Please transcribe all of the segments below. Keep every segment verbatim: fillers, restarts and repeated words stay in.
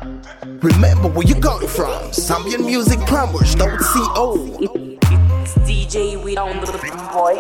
Remember where you come from. Zambian Music Plumbers, don't C O. It's D J we on the boy.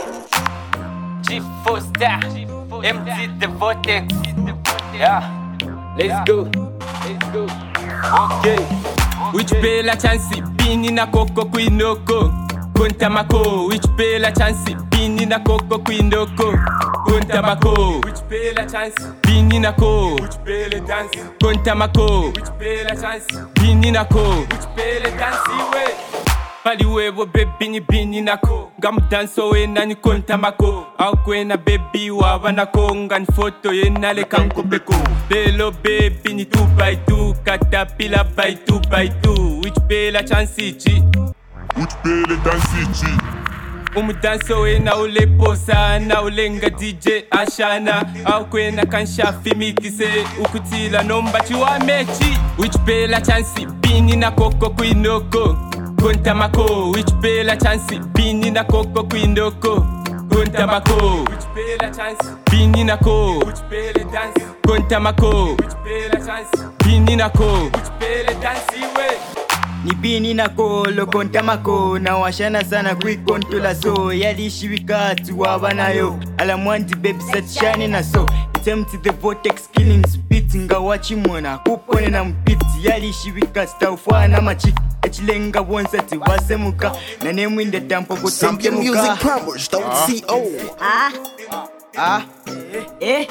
G-Foster, M T the Vortex. Yeah, let's go. Let's go. Okay. Which pay la chance, bini na koko kwinoko. Kunta mako, which pay la chance, bini na koko kwinoko. Kunta mako, which pay la chance, bini na ko, which pay le dance. Kunta mako, which pay la chance, bini na ko, which pay le dance way. Paliwe wo baby ni bini na ko, gam dance we na ni kunta mako. Au kwena baby wa wana ko, ngan photo ye na le kanko beko. Belo baby ni two by two, katapila by two by two. Which pay la chance chi? Which pay le dance chi? Umu dance we na ule posa na ulenga D J ashana. Au kwena kansha fimi kise ukutila nomba chiwa mechi. Which pay la chance bini na koko kwinoko. Kunta mako, which pay la chance bini na koko kwinoko. Kunta mako, which pay la chance bini na ko, which pay le dance. Kunta mako, which pay la chance bini na ko, which pay le dance way. Ni bini nako lo konta mako na washana sana kuikontola so yalishi wikatu wabanayo ala mwanti baby set shine na so it's empty the vortex killing spit nga wachimona kupone na mpiti yalishi wikatu taufana machiki echilenga wonsati wasemuka na nemwinde dampo Zambian kutemkemuka Music Plumbers, don't C O. ah ah eh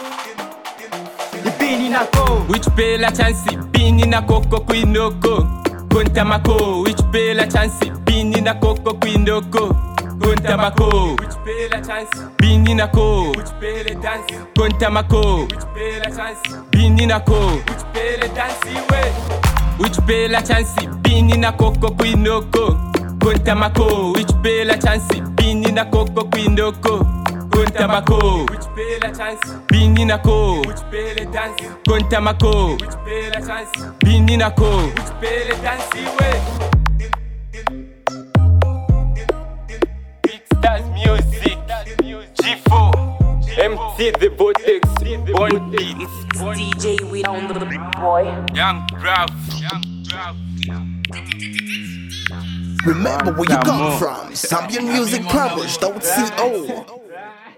ni bini nako Which pay la chance bini na koko kwinoko. Kunta mako, which pay la chance bini na koko kwinoko. Kunta mako, which pay la chance bini na ko, which pay le dance. Kunta mako, which pay la chance bini na ko, which pay le dance way. Which pay la chance bini na koko kwinoko. Kunta mako, which pay la chance bini na koko kwinoko. Kunta mako, which pay la chance bini na ko, which pay le dance. Kunta mako, which pay la chance bini na ko, which pay le dance way. Big Stars Music, G four, M T the Vortex, Born Beats, It's D J we on the boy. Young Brav, Young Brav. Remember where you come from. Zambian Music Plumbers, don't C O.